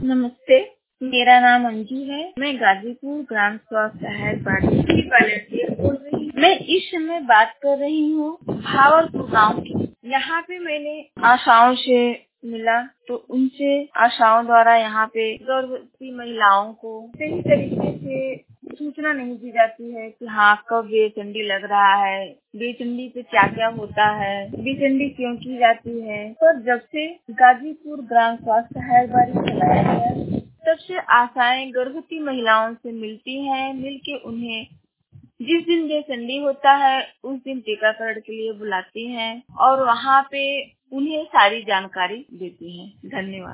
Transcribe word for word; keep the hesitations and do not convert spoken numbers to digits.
नमस्ते, मेरा नाम अंजू है। मैं गाजीपुर ग्राम स्वास्थ्य सहायक बाड़ी की वॉलंटियर बोल रही हूँ। मैं इस समय बात कर रही हूँ भावलपुर गांव की। यहाँ पे मैंने आशाओं से मिला तो उनसे आशाओं द्वारा यहाँ पे गर्भवती महिलाओं को सही तरीके से सूचना नहीं दी जाती है कि हाँ कब बेचंडी लग रहा है, बेचंडी पे क्या क्या होता है, बेचंडी क्यों की जाती है। पर जब से गाजीपुर ग्राम स्वास्थ्य सहायक बाड़ी चलाया गया तब से आशाएं गर्भवती महिलाओं से मिलती हैं, मिलके उन्हें जिस दिन बेचंडी होता है उस दिन टीकाकरण के लिए बुलाती हैं और वहाँ पे उन्हें सारी जानकारी देती हैं। धन्यवाद।